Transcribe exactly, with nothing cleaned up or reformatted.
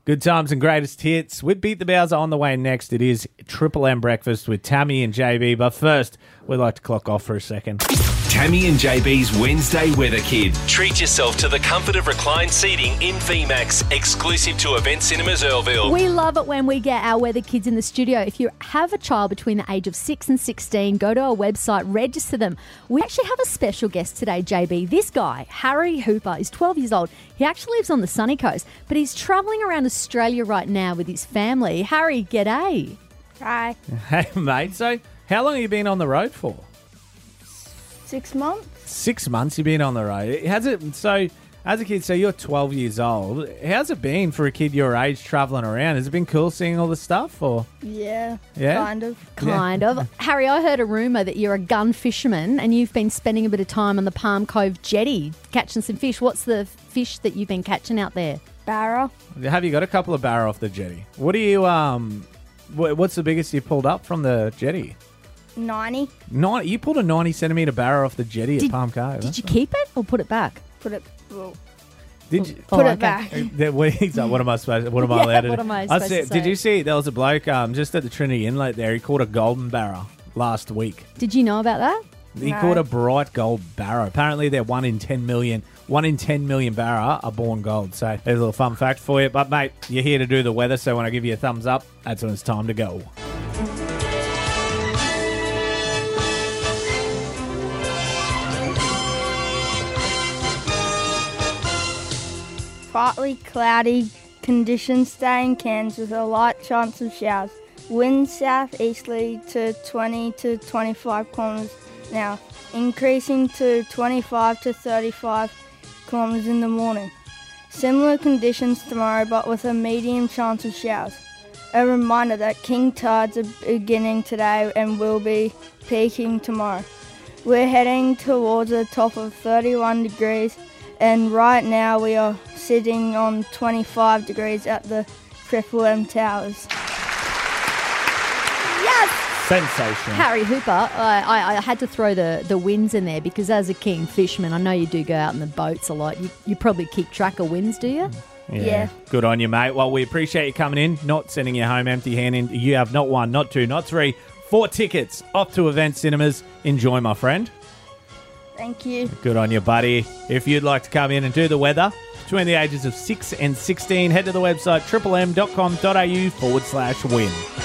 Good times and greatest hits. We Beat the Bowser on the way next. It is Triple M Breakfast with Tammy and J B. But first, we'd like to clock off for a second. Tammy and J B's Wednesday Weather Kid. Treat yourself to the comfort of reclined seating in V MAX, exclusive to Event Cinemas Earlville. We love it when we get our weather kids in the studio. If you have a child between the age of six and sixteen, go to our website, register them. We actually have a special guest today, J B. This guy, Harry Hooper, is twelve years old. He actually lives on the sunny coast, but he's travelling around Australia right now with his family. Harry, g'day. Hi. Hey, mate. So, how long have you been on the road for? Six months. Six months you've been on the road. Has it? So, as a kid, so you're twelve years old. How's it been for a kid your age travelling around? Has it been cool seeing all the stuff, or? Yeah. Yeah? Kind of. Kind of. Harry, I heard a rumour that you're a gun fisherman and you've been spending a bit of time on the Palm Cove jetty catching some fish. What's the fish that you've been catching out there? Barra. Have you got a couple of barra off the jetty? What do you um? wh- What's the biggest you pulled up from the jetty? ninety. Nine. You pulled a ninety centimetre barra off the jetty Did- at Palm Cove. Did you keep it or put it back? Put it. Well, Did you? Oh, put okay. it back. That- what he's like, what am I supposed? What am I Yeah, allowed to what do? am I I supposed said, to did say? you see there was a bloke um just at the Trinity Inlet there? He caught a golden barra last week. Did you know about that? He No. caught a bright gold barra. Apparently, they're one in ten million. One in ten million barra are born gold. So there's a little fun fact for you. But mate, you're here to do the weather. So when I give you a thumbs up, that's when it's time to go. Partly cloudy conditions today in Cairns with a light chance of showers. Wind southeasterly to twenty to twenty-five kilometres an hour, increasing to twenty-five to thirty-five kilometres in the morning. Similar conditions tomorrow, but with a medium chance of showers. A reminder that king tides are beginning today and will be peaking tomorrow. We're heading towards a top of thirty-one degrees, and right now we are sitting on twenty-five degrees at the Triple M Towers. Sensational. Harry Hooper, I, I, I had to throw the, the winds in there because as a keen fisherman, I know you do go out in the boats a lot. You, you probably keep track of winds, do you? Yeah. Good on you, mate. Well, we appreciate you coming in, not sending you home empty-handed. You have not one, not two, not three, four tickets off to Event Cinemas. Enjoy, my friend. Thank you. Good on you, buddy. If you'd like to come in and do the weather between the ages of six and sixteen, head to the website triple m dot com dot a u forward slash win.